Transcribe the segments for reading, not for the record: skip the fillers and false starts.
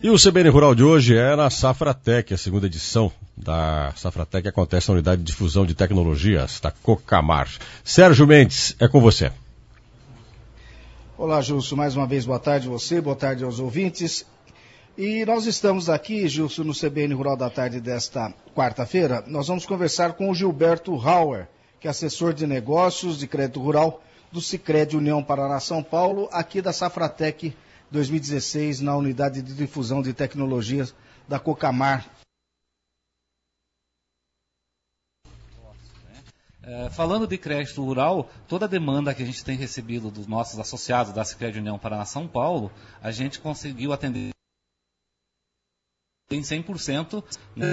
E o CBN Rural de hoje é na Safratec, a segunda edição da Safratec acontece na Unidade de Difusão de Tecnologias da Cocamar. Sérgio Mendes, é com você. Olá, Gilson, mais uma vez boa tarde a você, boa tarde aos ouvintes. E nós estamos aqui, Gilson, no CBN Rural da Tarde desta quarta-feira. Nós vamos conversar com o Gilberto Hauer, que é assessor de negócios de crédito rural do Sicredi União Paraná São Paulo, aqui da Safratec 2016, na Unidade de Difusão de Tecnologias da Cocamar. Falando de crédito rural, toda a demanda que a gente tem recebido dos nossos associados da Sicredi União Paraná São Paulo, a gente conseguiu atender em 100%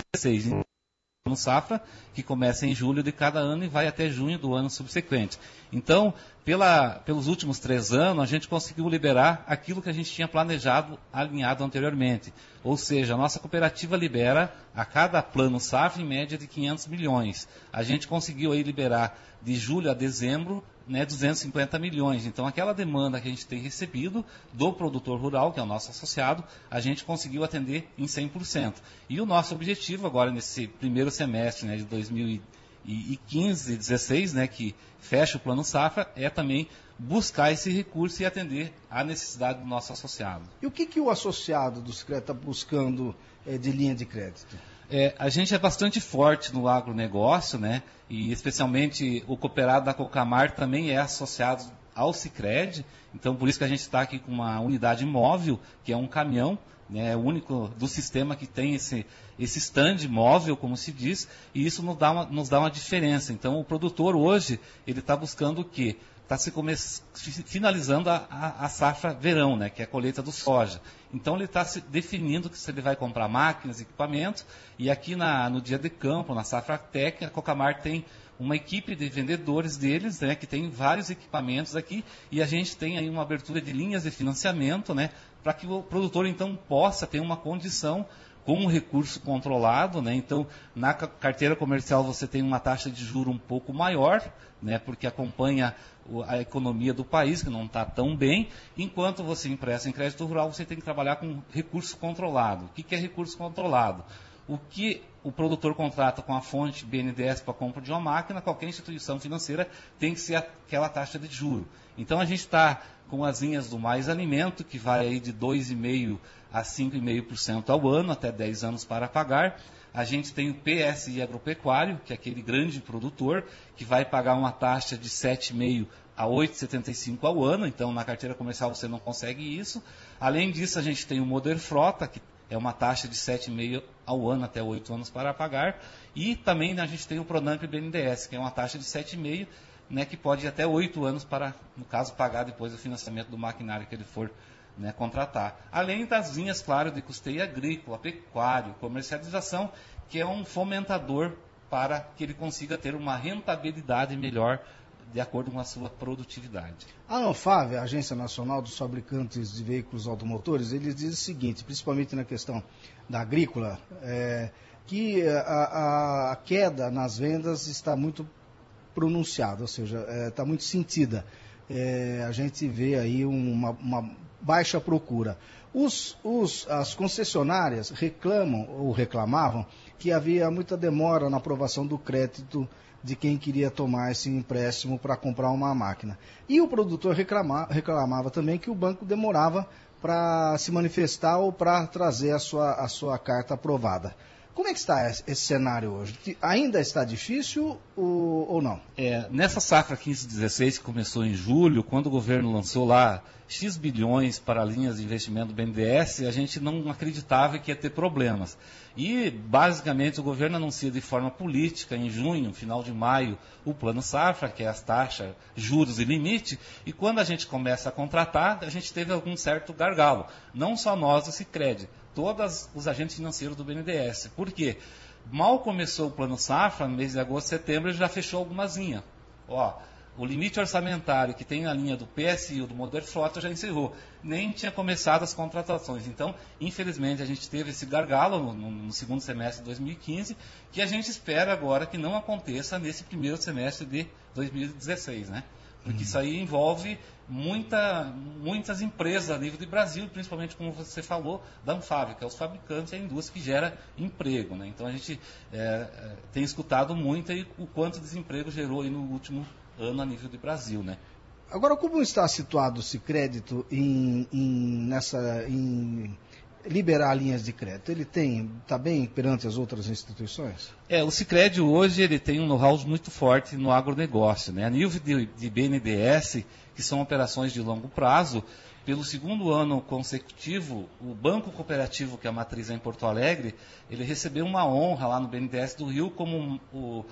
no safra, que começa em julho de cada ano e vai até junho do ano subsequente. Então, pelos últimos 3 anos, a gente conseguiu liberar aquilo que a gente tinha planejado, alinhado anteriormente. Ou seja, a nossa cooperativa libera a cada plano safra em média de 500 milhões. A gente conseguiu aí liberar de julho a dezembro 250 milhões. Então, aquela demanda que a gente tem recebido do produtor rural, que é o nosso associado, a gente conseguiu atender em 100%. E o nosso objetivo agora, nesse primeiro semestre de 2015 e 2016, que fecha o Plano Safra, é também buscar esse recurso e atender à necessidade do nosso associado. E o que o associado do Sicredi está buscando de linha de crédito? A gente é bastante forte no agronegócio, e especialmente o cooperado da Cocamar também é associado ao Sicredi, então por isso que a gente está aqui com uma unidade móvel, que é um caminhão, é o único do sistema que tem esse stand móvel, como se diz, e isso nos dá uma diferença. Então o produtor hoje, ele está buscando o quê? Está finalizando a safra verão, que é a colheita do soja. Então ele está se definindo se ele vai comprar máquinas, equipamentos, e aqui no dia de campo, na Safratec, a Cocamar tem uma equipe de vendedores deles, que tem vários equipamentos aqui, e a gente tem aí uma abertura de linhas de financiamento, para que o produtor então possa ter uma condição com um recurso controlado, Então, na carteira comercial você tem uma taxa de juro um pouco maior, porque acompanha a economia do país, que não está tão bem. Enquanto você empresta em crédito rural, você tem que trabalhar com recurso controlado. O que é recurso controlado? O que o produtor contrata com a fonte BNDES para a compra de uma máquina, qualquer instituição financeira tem que ser aquela taxa de juro. Então, a gente está com as linhas do Mais Alimento, que vai aí de 2,5% a 5,5% ao ano, até 10 anos para pagar. A gente tem o PSI Agropecuário, que é aquele grande produtor, que vai pagar uma taxa de 7,5% a 8,75% ao ano. Então, na carteira comercial você não consegue isso. Além disso, a gente tem o Moder Frota, que é uma taxa de 7,5% ao ano, até 8 anos para pagar. E também a gente tem o Pronamp BNDES, que é uma taxa de 7,5%, que pode ir até 8 anos para, no caso, pagar depois o financiamento do maquinário que ele for contratar. Além das linhas, claro, de custeio agrícola, pecuário, comercialização, que é um fomentador para que ele consiga ter uma rentabilidade melhor de acordo com a sua produtividade. A ANFAVEA, a Agência Nacional dos Fabricantes de Veículos Automotores, eles dizem o seguinte, principalmente na questão da agrícola, que a queda nas vendas está muito pronunciada, ou seja, está muito sentida. A gente vê aí uma baixa procura. As concessionárias reclamam ou reclamavam que havia muita demora na aprovação do crédito de quem queria tomar esse empréstimo para comprar uma máquina. E o produtor reclamava também que o banco demorava para se manifestar ou para trazer a sua carta aprovada. Como é que está esse cenário hoje? Ainda está difícil ou não? Nessa safra 15/16, que começou em julho, quando o governo lançou lá X bilhões para linhas de investimento do BNDES, a gente não acreditava que ia ter problemas. E, basicamente, o governo anuncia de forma política, em junho, final de maio, o Plano Safra, que é as taxas, juros e limite, e quando a gente começa a contratar, a gente teve algum certo gargalo. Não só nós do Sicredi, todos os agentes financeiros do BNDES. Por quê? Mal começou o Plano Safra, no mês de agosto, setembro, ele já fechou algumas linhas. O limite orçamentário que tem na linha do PSI, do Moder Frota, já encerrou. Nem tinha começado as contratações. Então, infelizmente, a gente teve esse gargalo no segundo semestre de 2015, que a gente espera agora que não aconteça nesse primeiro semestre de 2016, porque isso aí envolve muitas empresas a nível de Brasil, principalmente, como você falou, da Anfávia, que é os fabricantes e a indústria que gera emprego, né? Então a gente tem escutado muito aí o quanto desemprego gerou aí no último ano a nível de Brasil, né? Agora, como está situado o Sicredi em liberar linhas de crédito? Ele está bem perante as outras instituições? O Sicredi hoje ele tem um know-how muito forte no agronegócio, né? A nível de BNDES, que são operações de longo prazo, pelo segundo ano consecutivo, o Banco Cooperativo, que a matriz é em Porto Alegre, ele recebeu uma honra lá no BNDES do Rio como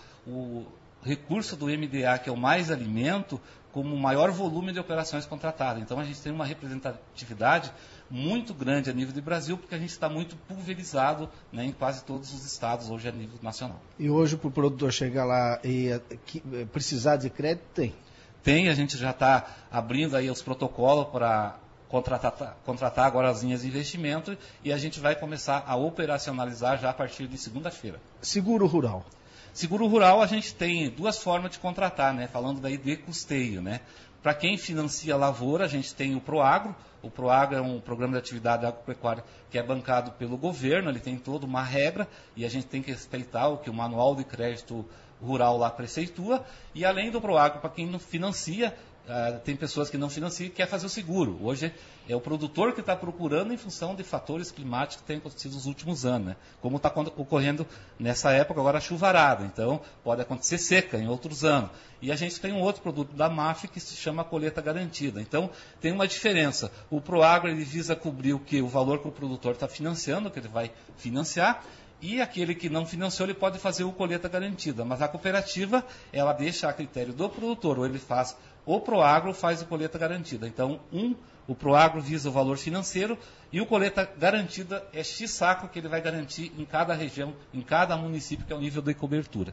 o recurso do MDA, que é o Mais Alimento, como o maior volume de operações contratadas. Então a gente tem uma representatividade muito grande a nível do Brasil, porque a gente está muito pulverizado, né, em quase todos os estados hoje a nível nacional. E hoje, para o produtor chegar lá e precisar de crédito, tem? Tem, a gente já está abrindo aí os protocolos para contratar agora as linhas de investimento e a gente vai começar a operacionalizar já a partir de segunda-feira. Seguro rural. Seguro rural a gente tem duas formas de contratar, né? Falando daí de custeio, né? Para quem financia a lavoura, a gente tem o Proagro. O Proagro é um programa de atividade agropecuária que é bancado pelo governo, ele tem toda uma regra e a gente tem que respeitar o que o Manual de Crédito Rural lá preceitua. E além do Proagro, para quem não financia, tem pessoas que não financiam e quer fazer o seguro. Hoje é o produtor que está procurando em função de fatores climáticos que têm acontecido nos últimos anos, né? Como está ocorrendo nessa época agora a chuvarada, então pode acontecer seca em outros anos. E a gente tem um outro produto da MAF que se chama colheita garantida. Então tem uma diferença. O Proagro ele visa cobrir o valor que o produtor está financiando, que ele vai financiar, e aquele que não financiou, ele pode fazer o colheita garantida. Mas a cooperativa, ela deixa a critério do produtor, ou ele faz o Proagro, faz o colheita garantida. Então, o Proagro visa o valor financeiro e o colheita garantida é X saco que ele vai garantir em cada região, em cada município, que é o nível de cobertura.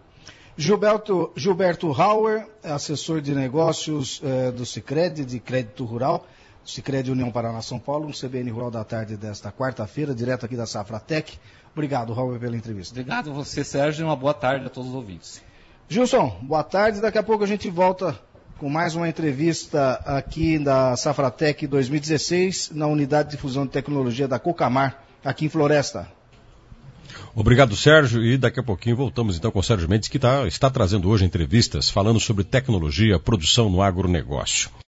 Gilberto Hauer, assessor de negócios do Sicredi, de crédito rural, Sicredi União Paraná São Paulo, um CBN Rural da tarde desta quarta-feira, direto aqui da Safratec. Obrigado, Raul, pela entrevista. Obrigado a você, Sérgio, e uma boa tarde a todos os ouvintes. Gilson, boa tarde. Daqui a pouco a gente volta com mais uma entrevista aqui da Safratec 2016, na Unidade de Difusão de Tecnologia da Cocamar, aqui em Floresta. Obrigado, Sérgio, e daqui a pouquinho voltamos então com o Sérgio Mendes, que está trazendo hoje entrevistas falando sobre tecnologia, produção no agronegócio.